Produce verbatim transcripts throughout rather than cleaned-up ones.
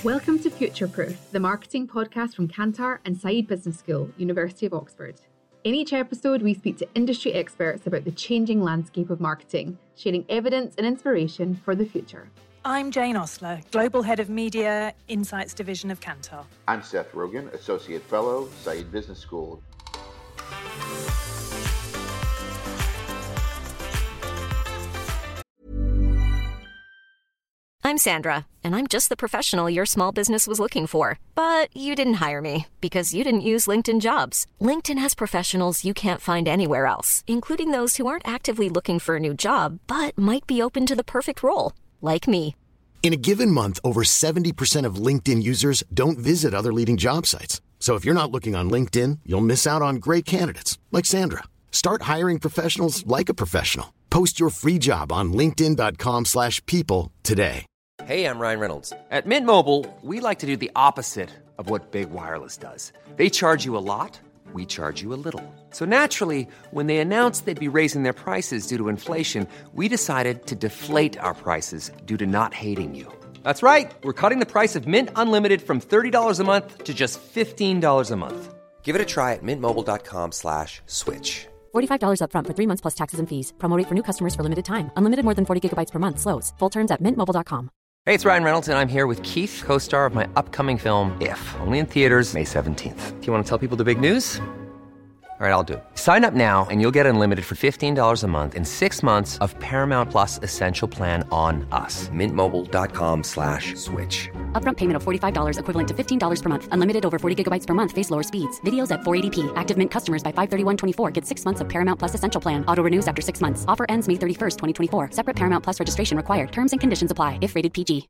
Welcome to Future Proof, the marketing podcast from Kantar and Saïd Business School, University of Oxford. In each episode, we speak to industry experts about the changing landscape of marketing, sharing evidence and inspiration for the future. I'm Jane Osler, Global Head of Media, Insights Division of Kantar. I'm Seth Rogen, Associate Fellow, Saïd Business School. I'm Sandra, and I'm just the professional your small business was looking for. But you didn't hire me because you didn't use LinkedIn Jobs. LinkedIn has professionals you can't find anywhere else, including those who aren't actively looking for a new job, but might be open to the perfect role, like me. In a given month, over seventy percent of LinkedIn users don't visit other leading job sites. So if you're not looking on LinkedIn, you'll miss out on great candidates like Sandra. Start hiring professionals like a professional. Post your free job on linkedin dot com slash people today. Hey, I'm Ryan Reynolds. At Mint Mobile, we like to do the opposite of what Big Wireless does. They charge you a lot, we charge you a little. So naturally, when they announced they'd be raising their prices due to inflation, we decided to deflate our prices due to not hating you. That's right. We're cutting the price of Mint Unlimited from thirty dollars a month to just fifteen dollars a month. Give it a try at mintmobile.com slash switch. forty-five dollars up front for three months plus taxes and fees. Promo rate for new customers for limited time. Unlimited more than forty gigabytes per month slows. Full terms at mint mobile dot com. Hey, it's Ryan Reynolds, and I'm here with Keith, co-star of my upcoming film, If, only in theaters May seventeenth. Do you want to tell people the big news? All right, I'll do it. Sign up now and you'll get unlimited for fifteen dollars a month and six months of Paramount Plus Essential Plan on us. Mintmobile.com slash switch. Upfront payment of forty-five dollars equivalent to fifteen dollars per month. Unlimited over forty gigabytes per month. Face lower speeds. Videos at four eighty p. Active Mint customers by five thirty-one twenty-four get six months of Paramount Plus Essential Plan. Auto renews after six months. Offer ends May thirty-first, twenty twenty-four. Separate Paramount Plus registration required. Terms and conditions apply if rated P G.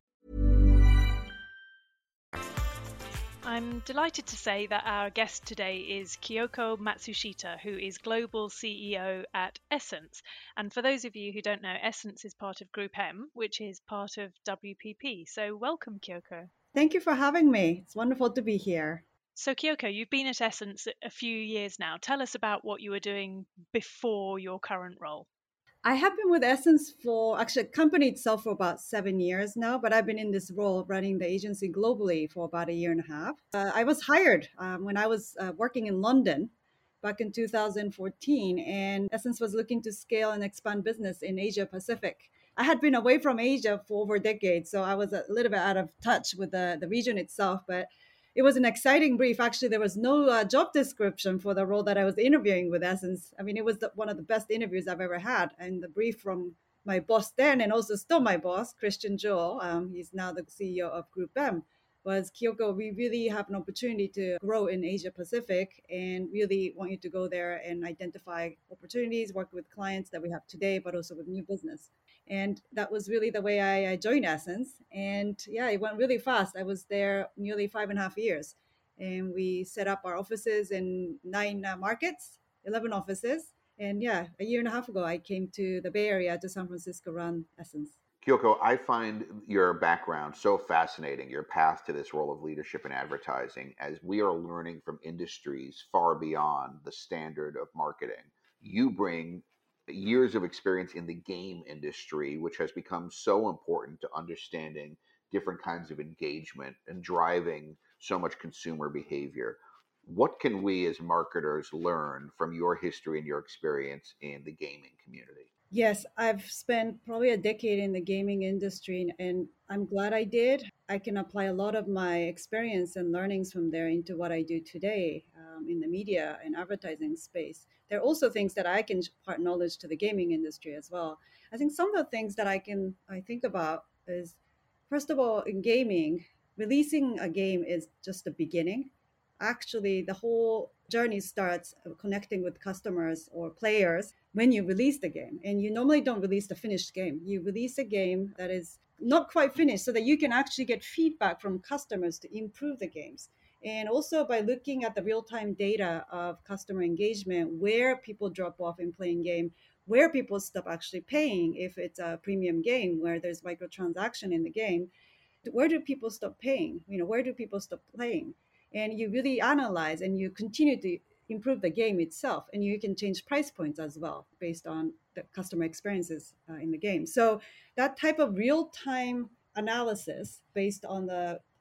I'm delighted to say that our guest today is Kyoko Matsushita, who is Global C E O at Essence. And for those of you who don't know, Essence is part of Group M, which is part of W P P. So welcome, Kyoko. Thank you for having me. It's wonderful to be here. So Kyoko, you've been at Essence a few years now. Tell us about what you were doing before your current role. I have been with Essence for, actually, the company itself for about seven years now, but I've been in this role running the agency globally for about a year and a half. Uh, I was hired um, when I was uh, working in London back in two thousand fourteen, and Essence was looking to scale and expand business in Asia Pacific. I had been away from Asia for over a decade, so I was a little bit out of touch with the, the region itself, but it was an exciting brief. Actually, there was no uh, job description for the role that I was interviewing with Essence. I mean, it was the, one of the best interviews I've ever had. And the brief from my boss then, and also still my boss, Christian Joel, um, he's now the C E O of Group M, was, Kyoko, we really have an opportunity to grow in Asia Pacific and really want you to go there and identify opportunities, work with clients that we have today, but also with new business. And that was really the way I, I joined Essence. And yeah, it went really fast. I was there nearly five and a half years. And we set up our offices in nine uh, markets, eleven offices. And yeah, a year and a half ago, I came to the Bay Area, to San Francisco, run Essence. Kyoko, I find your background so fascinating, your path to this role of leadership in advertising, as we are learning from industries far beyond the standard of marketing. You bring years of experience in the game industry, which has become so important to understanding different kinds of engagement and driving so much consumer behavior. What can we as marketers learn from your history and your experience in the gaming community? Yes, I've spent probably a decade in the gaming industry, and I'm glad I did. I can apply a lot of my experience and learnings from there into what I do today um, in the media and advertising space. There are also things that I can impart knowledge to the gaming industry as well. I think some of the things that I can I think about is, first of all, in gaming, releasing a game is just the beginning. Actually, the whole journey starts connecting with customers or players when you release the game. And you normally don't release the finished game. You release a game that is not quite finished so that you can actually get feedback from customers to improve the games. And also by looking at the real-time data of customer engagement, where people drop off in playing game, where people stop actually paying if it's a premium game where there's microtransaction in the game, where do people stop paying? You know, where do people stop playing? And you really analyze and you continue to improve the game itself. And you can change price points as well based on the customer experiences uh, in the game. So that type of real-time analysis based on the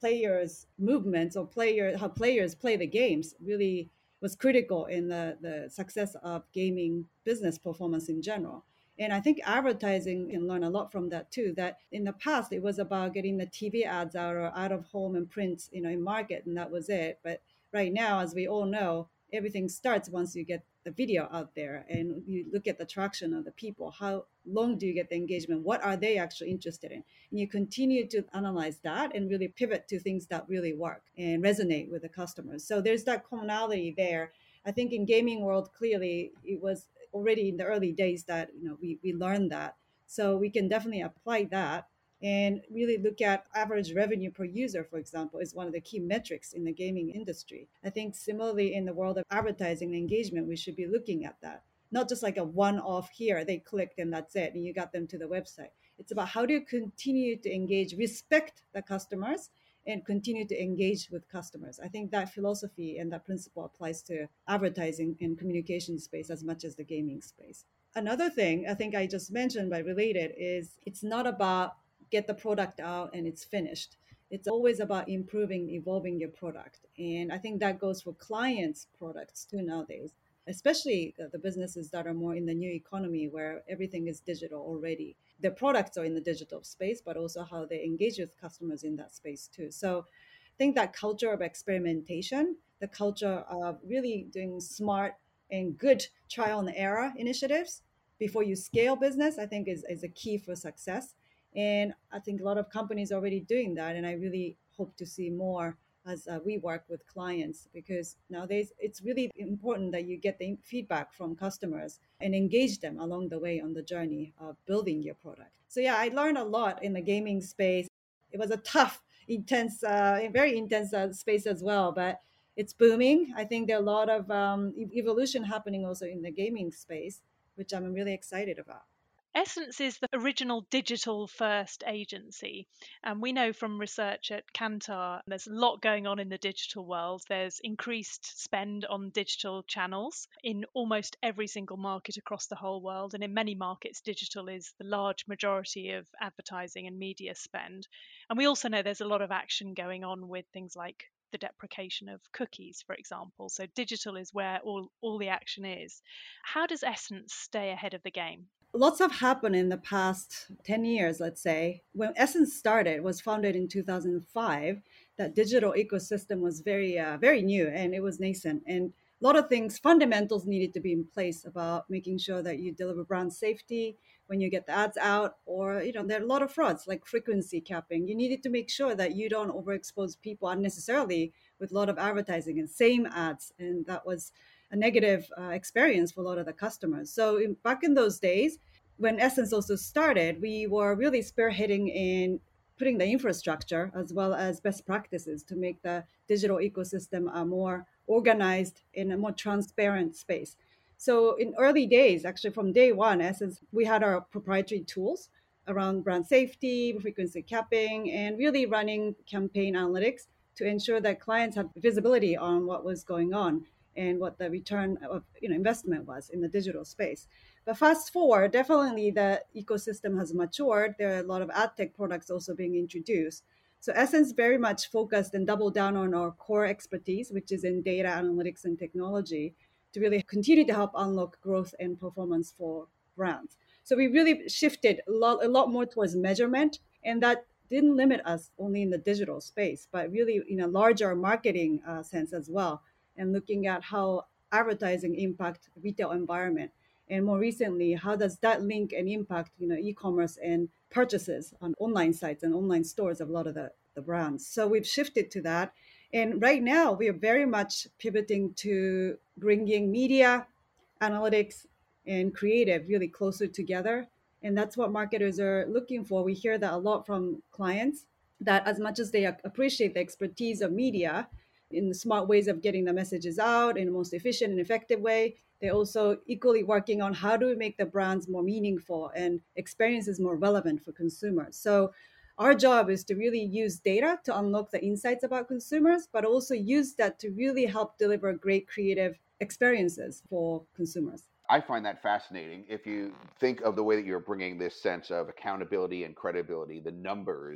players' movements or player how players play the games really was critical in the, the success of gaming business performance in general. And I think advertising can learn a lot from that too. That in the past it was about getting the T V ads out or out of home and print, you know, in market, and that was it. But right now, as we all know, everything starts once you get the video out there and you look at the traction of the people. How long do you get the engagement? What are they actually interested in? And you continue to analyze that and really pivot to things that really work and resonate with the customers. So there's that commonality there. I think in gaming world, clearly it was already in the early days that, you know, we, we learned that. So we can definitely apply that and really look at average revenue per user, for example, is one of the key metrics in the gaming industry. I think similarly in the world of advertising and engagement, we should be looking at that. Not just like a one-off here, they clicked and that's it, and you got them to the website. It's about how do you continue to engage, respect the customers, and continue to engage with customers. I think that philosophy and that principle applies to advertising and communication space as much as the gaming space. Another thing I think I just mentioned but related is it's not about get the product out and it's finished. It's always about improving, evolving your product. And I think that goes for clients' products too nowadays, especially the businesses that are more in the new economy where everything is digital already. Their products are in the digital space, but also how they engage with customers in that space too. So I think that culture of experimentation, the culture of really doing smart and good trial and error initiatives before you scale business, I think is, is a key for success. And I think a lot of companies are already doing that. And I really hope to see more as uh, we work with clients, because nowadays it's really important that you get the feedback from customers and engage them along the way on the journey of building your product. So yeah, I learned a lot in the gaming space. It was a tough, intense, uh, very intense uh, space as well, but it's booming. I think there are a lot of um, evolution happening also in the gaming space, which I'm really excited about. Essence is the original digital first agency. And we know from research at Kantar, there's a lot going on in the digital world. There's increased spend on digital channels in almost every single market across the whole world. And in many markets, digital is the large majority of advertising and media spend. And we also know there's a lot of action going on with things like the deprecation of cookies, for example. So digital is where all, all the action is. How does Essence stay ahead of the game? Lots have happened in the past ten years, let's say. When Essence started, was founded in two thousand five, that digital ecosystem was very, uh, very new and it was nascent. And a lot of things, fundamentals needed to be in place about making sure that you deliver brand safety when you get the ads out, or, you know, there are a lot of frauds like frequency capping. You needed to make sure that you don't overexpose people unnecessarily with a lot of advertising and same ads. And that was a negative uh, experience for a lot of the customers. So in, back in those days, when Essence also started, we were really spearheading in putting the infrastructure as well as best practices to make the digital ecosystem a more organized in a more transparent space. So in early days, actually from day one, Essence, we had our proprietary tools around brand safety, frequency capping, and really running campaign analytics to ensure that clients had visibility on what was going on and what the return of, you know, investment was in the digital space. But fast forward, definitely the ecosystem has matured. There are a lot of ad tech products also being introduced. So Essence very much focused and doubled down on our core expertise, which is in data analytics and technology, to really continue to help unlock growth and performance for brands. So we really shifted a lot, a lot more towards measurement, and that didn't limit us only in the digital space, but really in a larger marketing uh, sense as well, and looking at how advertising impact retail environment. And more recently, how does that link and impact, you know, e-commerce and purchases on online sites and online stores of a lot of the, the brands. So we've shifted to that. And right now, we are very much pivoting to bringing media, analytics, and creative really closer together. And that's what marketers are looking for. We hear that a lot from clients, that as much as they appreciate the expertise of media in smart ways of getting the messages out in the most efficient and effective way, they're also equally working on how do we make the brands more meaningful and experiences more relevant for consumers. So our job is to really use data to unlock the insights about consumers, but also use that to really help deliver great creative experiences for consumers. I find that fascinating. If you think of the way that you're bringing this sense of accountability and credibility, the numbers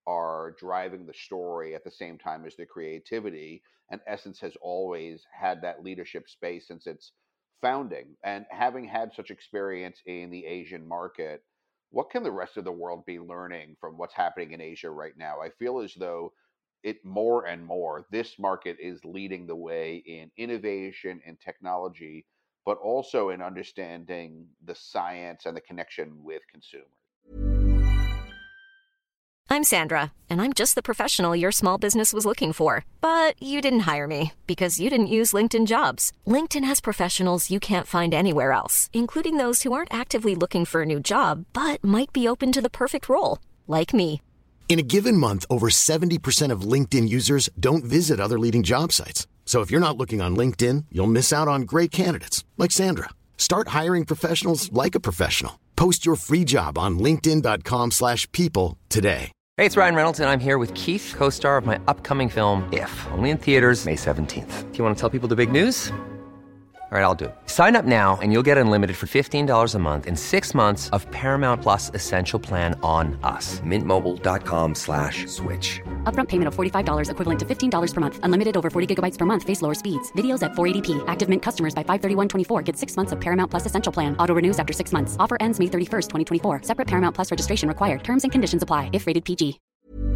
are driving the story at the same time as the creativity. And Essence has always had that leadership space since its founding. And having had such experience in the Asian market, what can the rest of the world be learning from what's happening in Asia right now? I feel as though it more and more, this market is leading the way in innovation and technology, but also in understanding the science and the connection with consumers. I'm Sandra, and I'm just the professional your small business was looking for. But you didn't hire me because you didn't use LinkedIn Jobs. LinkedIn has professionals you can't find anywhere else, including those who aren't actively looking for a new job, but might be open to the perfect role, like me. In a given month, over seventy percent of LinkedIn users don't visit other leading job sites. So if you're not looking on LinkedIn, you'll miss out on great candidates like Sandra. Start hiring professionals like a professional. Post your free job on linkedin dot com slash people today. Hey, it's Ryan Reynolds, and I'm here with Keith, co-star of my upcoming film, If, only in theaters May seventeenth. Do you want to tell people the big news? All right, I'll do it. Sign up now and you'll get unlimited for fifteen dollars a month and six months of Paramount Plus Essential Plan on us. Mint Mobile dot com slash switch. Upfront payment of forty-five dollars equivalent to fifteen dollars per month. Unlimited over forty gigabytes per month. Face lower speeds. Videos at four eighty p. Active Mint customers by five thirty-one twenty-four get six months of Paramount Plus Essential Plan. Auto renews after six months. Offer ends May thirty-first, twenty twenty-four. Separate Paramount Plus registration required. Terms and conditions apply if rated P G.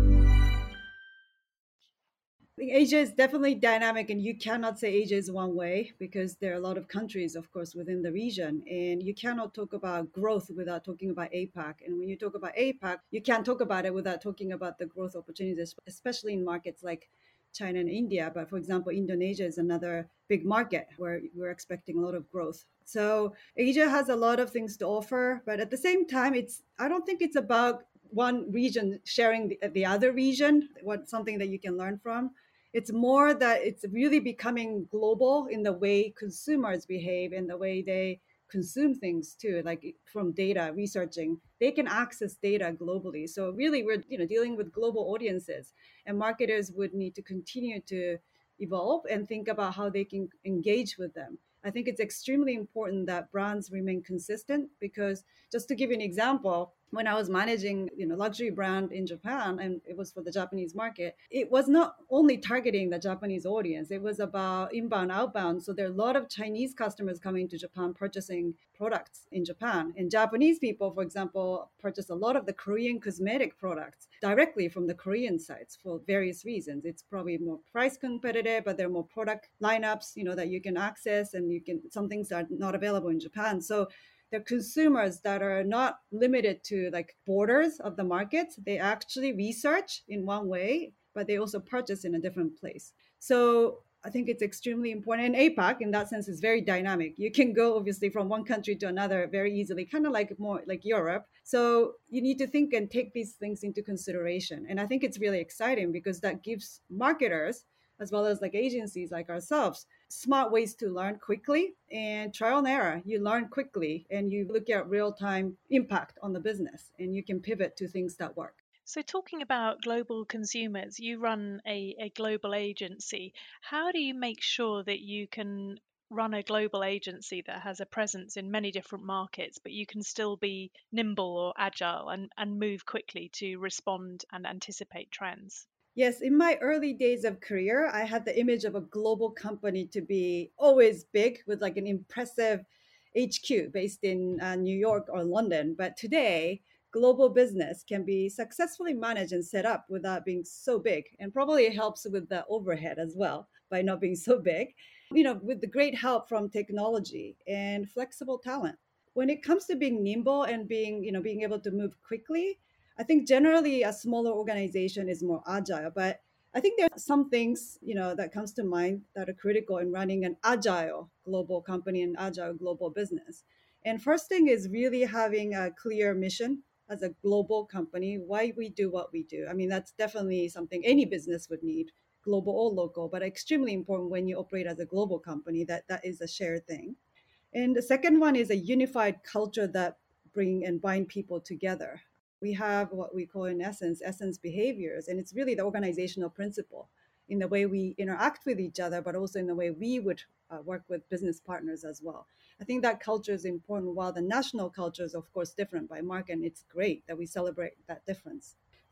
I think Asia is definitely dynamic, and you cannot say Asia is one way because there are a lot of countries, of course, within the region. And you cannot talk about growth without talking about APAC. And when you talk about APAC, you can't talk about it without talking about the growth opportunities, especially in markets like China and India. But for example, Indonesia is another big market where we're expecting a lot of growth. So Asia has a lot of things to offer. But at the same time, it's I don't think it's about one region sharing the, the other region, what something that you can learn from. It's more that it's really becoming global in the way consumers behave and the way they consume things too, like from data researching. They can access data globally. So really we're you know dealing with global audiences, and marketers would need to continue to evolve and think about how they can engage with them. I think it's extremely important that brands remain consistent, because just to give you an example, when I was managing, you know, luxury brand in Japan, and it was for the Japanese market, it was not only targeting the Japanese audience, it was about inbound, outbound. So there are a lot of Chinese customers coming to Japan purchasing products in Japan. And Japanese people, for example, purchase a lot of the Korean cosmetic products directly from the Korean sites for various reasons. It's probably more price competitive, but there are more product lineups, you know, that you can access, and you can, some things are not available in Japan. So the consumers that are not limited to like borders of the market, they actually research in one way, but they also purchase in a different place. So I think it's extremely important. And APAC, in that sense, is very dynamic. You can go obviously from one country to another very easily, kind of like more like Europe. So you need to think and take these things into consideration. And I think it's really exciting because that gives marketers, as well as like agencies like ourselves, smart ways to learn quickly and trial and error. You learn quickly and you look at real-time impact on the business, and you can pivot to things that work. So talking about global consumers, you run a, a global agency. How do you make sure that you can run a global agency that has a presence in many different markets, but you can still be nimble or agile and, and move quickly to respond and anticipate trends? Yes, in my early days of career, I had the image of a global company to be always big with like an impressive H Q based in uh, New York or London. But today, global business can be successfully managed and set up without being so big. And probably it helps with the overhead as well by not being so big, you know, with the great help from technology and flexible talent. When it comes to being nimble and being, you know, being able to move quickly, I think generally a smaller organization is more agile, but I think there are some things, you know, that comes to mind that are critical in running an agile global company and agile global business. And first thing is really having a clear mission as a global company, why we do what we do. I mean, that's definitely something any business would need, global or local, but extremely important when you operate as a global company, that that is a shared thing. And the second one is a unified culture that bring and bind people together. We have what we call in essence, essence behaviors, and it's really the organizational principle in the way we interact with each other, but also in the way we would uh, work with business partners as well. I think that culture is important, while the national culture is, of course, different by market, and it's great that we celebrate that difference.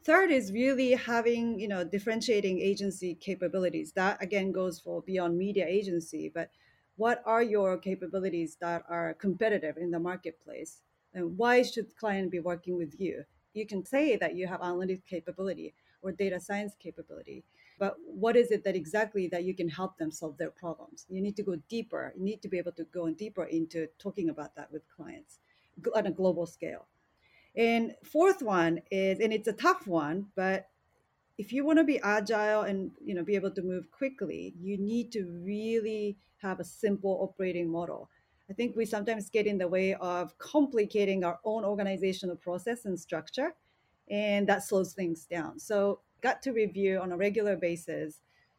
Third is really having, you know, differentiating agency capabilities. That again goes for beyond media agency, but what are your capabilities that are competitive in the marketplace? And why should client be working with you? You can say that you have analytics capability or data science capability, but what is it that exactly that you can help them solve their problems? You need to go deeper. You need to be able to go deeper into talking about that with clients on a global scale. And fourth one is, and it's a tough one, but if you want to be agile and, you know, be able to move quickly, you need to really have a simple operating model. I think we sometimes get in the way of complicating our own organizational process and structure, and that slows things down. So got to review on a regular basis,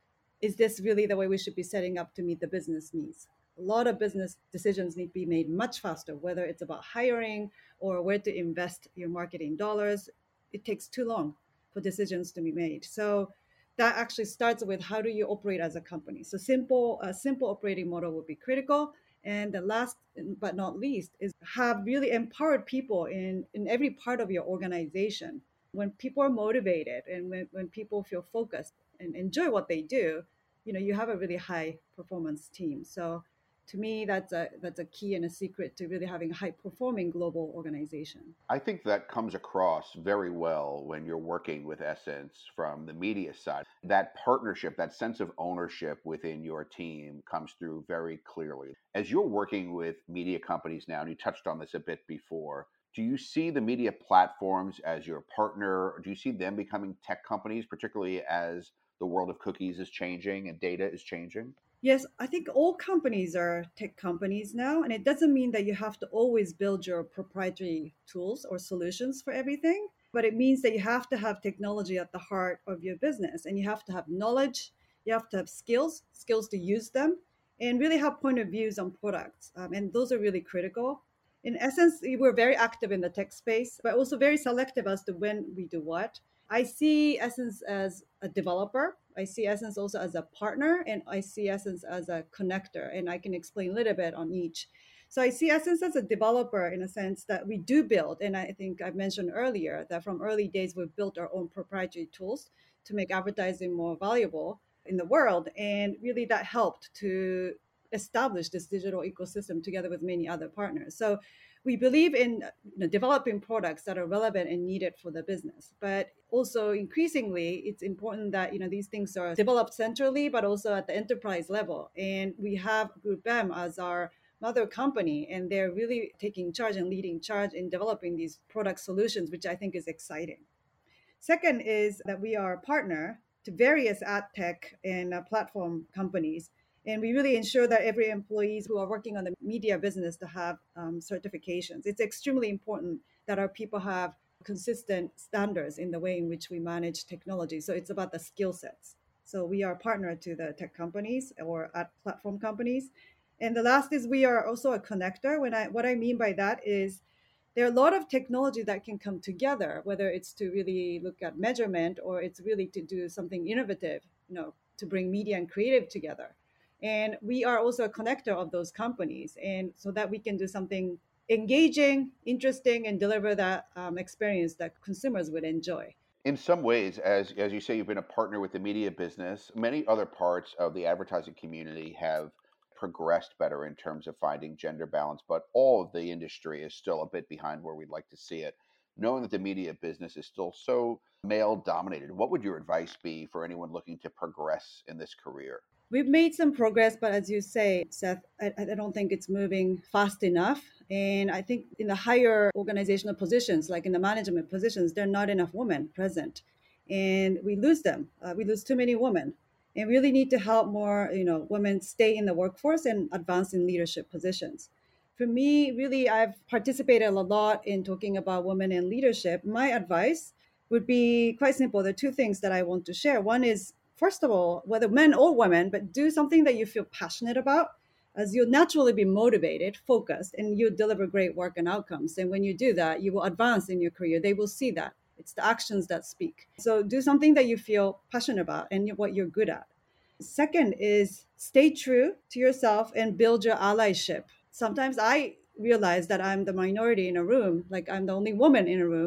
is this really the way we should be setting up to meet the business needs? A lot of business decisions need to be made much faster, whether it's about hiring or where to invest your marketing dollars. It takes too long for decisions to be made. So that actually starts with how do you operate as a company? So simple, a simple operating model would be critical. And the last but not least is have really empowered people in, in every part of your organization. When people are motivated and when, when people feel focused and enjoy what they do, you know, you have a really high performance team. So to me, that's a that's a key and a secret to really having a high performing global organization. I think that comes across very well when you're working with Essence from the media side. That partnership, that sense of ownership within your team comes through very clearly. As you're working with media companies now, and you touched on this a bit before, do you see the media platforms as your partner? Or do you see them becoming tech companies, particularly as the world of cookies is changing and data is changing? Yes, I think all companies are tech companies now, and it doesn't mean that you have to always build your proprietary tools or solutions for everything, but it means that you have to have technology at the heart of your business, and you have to have knowledge, you have to have skills, skills to use them, and really have point of views on products, um, and those are really critical. In essence, we're very active in the tech space, but also very selective as to when we do what. I see Essence as a developer. I see Essence also as a partner, and I see Essence as a connector, and I can explain a little bit on each. So I see Essence as a developer in a sense that we do build, and I think I mentioned earlier that from early days we've built our own proprietary tools to make advertising more valuable in the world, and really that helped to establish this digital ecosystem together with many other partners. So we believe in, you know, developing products that are relevant and needed for the business, but also increasingly it's important that, you know, these things are developed centrally, but also at the enterprise level. And we have GroupM as our mother company, and they're really taking charge and leading charge in developing these product solutions, which I think is exciting. Second is that we are a partner to various ad tech and uh, platform companies. And we really ensure that every employees who are working on the media business to have um, certifications. It's extremely important that our people have consistent standards in the way in which we manage technology. So it's about the skill sets. So we are a partner to the tech companies or ad platform companies. And the last is we are also a connector. When I what I mean by that is there are a lot of technology that can come together, whether it's to really look at measurement or it's really to do something innovative, you know, to bring media and creative together. And we are also a connector of those companies, and so that we can do something engaging, interesting, and deliver that um, experience that consumers would enjoy. In some ways, as as you say, you've been a partner with the media business. Many other parts of the advertising community have progressed better in terms of finding gender balance, but all of the industry is still a bit behind where we'd like to see it. Knowing that the media business is still so male dominated, what would your advice be for anyone looking to progress in this career? We've made some progress, but as you say, Seth, I, I don't think it's moving fast enough. And I think in the higher organizational positions, like in the management positions, there are not enough women present. And we lose them. Uh, we lose too many women. And really need to help more, you know, women stay in the workforce and advance in leadership positions. For me, really, I've participated a lot in talking about women in leadership. My advice would be quite simple. There are two things that I want to share. One is, first of all, whether men or women, but do something that you feel passionate about, as you'll naturally be motivated, focused, and you deliver great work and outcomes. And when you do that, you will advance in your career. They will see that. It's the actions that speak. So do something that you feel passionate about and what you're good at. Second is stay true to yourself and build your allyship. Sometimes I realize that I'm the minority in a room, like I'm the only woman in a room,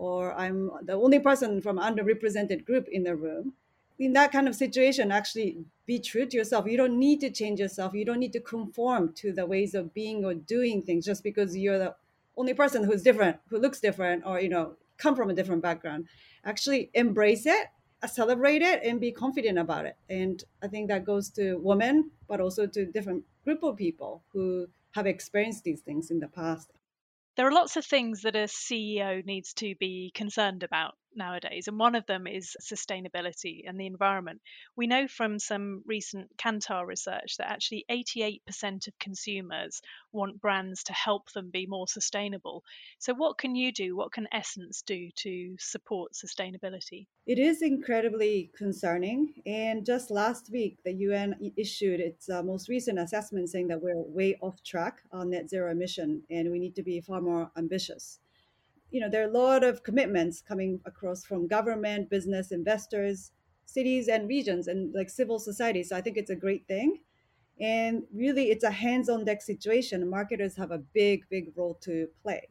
or I'm the only person from underrepresented group in the room. In that kind of situation, actually be true to yourself. You don't need to change yourself. You don't need to conform to the ways of being or doing things just because you're the only person who's different, who looks different, or, you know, come from a different background. Actually embrace it, celebrate it, and be confident about it. And I think that goes to women, but also to different group of people who have experienced these things in the past. There are lots of things that a C E O needs to be concerned about nowadays, and one of them is sustainability and the environment. We know from some recent Kantar research that actually eighty-eight percent of consumers want brands to help them be more sustainable. So what can you do? What can Essence do to support sustainability? It is incredibly concerning. And just last week, the U N issued its uh, most recent assessment saying that we're way off track on net zero emission and we need to be far more ambitious. You know, there are a lot of commitments coming across from government, business, investors, cities and regions, and like civil society. So I think it's a great thing. And really, it's a hands-on deck situation. Marketers have a big, big role to play.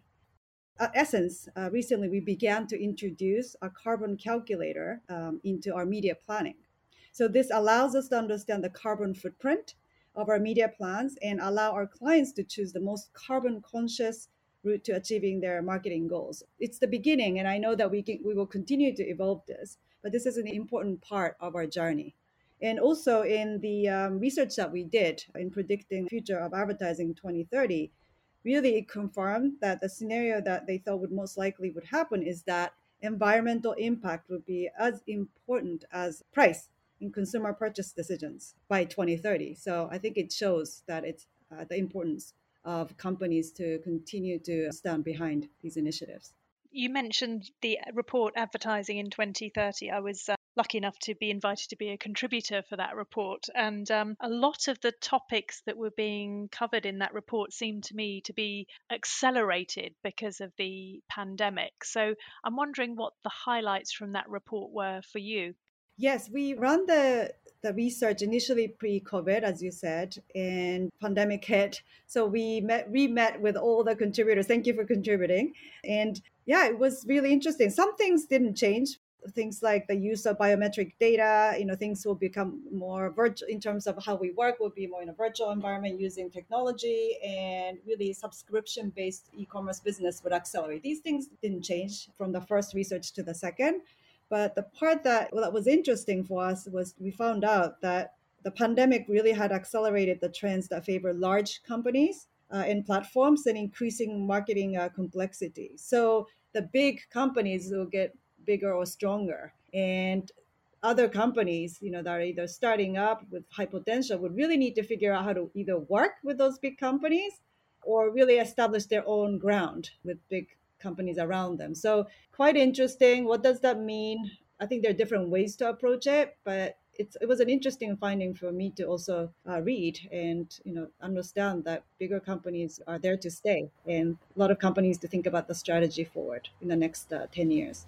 At Essence, uh, recently we began to introduce a carbon calculator um, into our media planning. So this allows us to understand the carbon footprint of our media plans and allow our clients to choose the most carbon conscious route to achieving their marketing goals. It's the beginning, and I know that we can, we will continue to evolve this, but this is an important part of our journey. And also in the um, research that we did in predicting the future of advertising twenty thirty, really it confirmed that the scenario that they thought would most likely would happen is that environmental impact would be as important as price in consumer purchase decisions by twenty thirty. So I think it shows that it's uh, the importance of companies to continue to stand behind these initiatives. You mentioned the report Advertising in twenty thirty. I was uh, lucky enough to be invited to be a contributor for that report. And um, a lot of the topics that were being covered in that report seemed to me to be accelerated because of the pandemic. So I'm wondering what the highlights from that report were for you. Yes, we ran the the research initially pre-COVID, as you said, and pandemic hit. So we met, re-met with all the contributors. Thank you for contributing. And yeah, it was really interesting. Some things didn't change. Things like the use of biometric data, you know, things will become more virtual in terms of how we work, will be more in a virtual environment using technology, and really subscription-based e-commerce business would accelerate. These things didn't change from the first research to the second. But the part that, well, that was interesting for us was we found out that the pandemic really had accelerated the trends that favor large companies uh, and platforms and increasing marketing uh, complexity. So the big companies will get bigger or stronger, and other companies, you know, that are either starting up with high potential would really need to figure out how to either work with those big companies or really establish their own ground with big companies around them. So quite interesting. What does that mean? I think there are different ways to approach it, but it's, it was an interesting finding for me to also uh, read and, you know, understand that bigger companies are there to stay, and a lot of companies to think about the strategy forward in the next uh, ten years.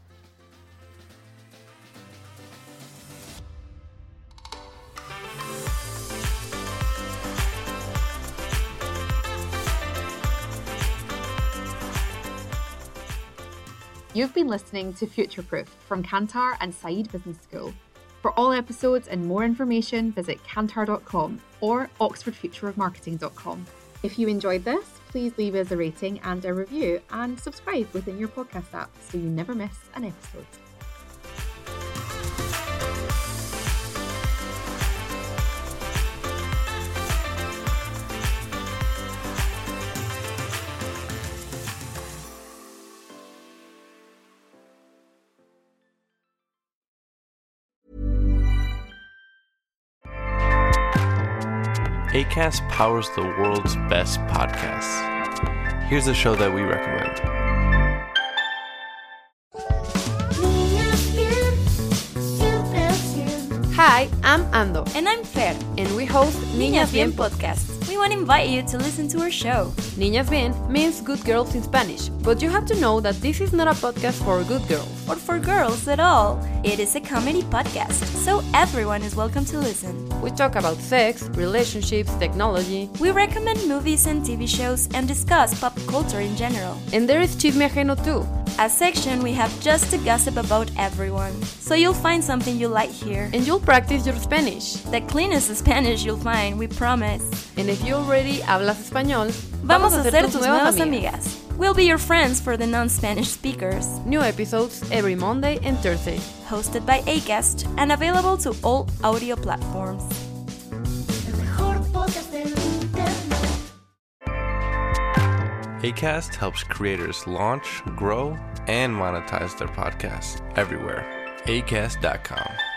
You've been listening to Future Proof from Kantar and Said Business School. For all episodes and more information, visit kantar dot com or oxford future of marketing dot com. If you enjoyed this, please leave us a rating and a review, and subscribe within your podcast app so you never miss an episode. Acast powers the world's best podcasts. Here's a show that we recommend. Hi, I'm Ando. And I'm Fer. And we host Niñas Bien podcast. We want to invite you to listen to our show. Niñas Bien means good girls in Spanish, but you have to know that this is not a podcast for good girls. Or for girls at all. It is a comedy podcast, so everyone is welcome to listen. We talk about sex, relationships, technology. We recommend movies and T V shows and discuss pop culture in general. And there is Chisme Ajeno too. a section we have just to gossip about everyone. So you'll find something you like here. And you'll practice your Spanish. The cleanest Spanish you'll find, we promise. And if you already hablas español, vamos a ser tus nuevas amigas. We'll be your friends for the non-Spanish speakers. New episodes every Monday and Thursday. Hosted by Acast and available to all audio platforms. Acast helps creators launch, grow, and monetize their podcasts everywhere. acast dot com.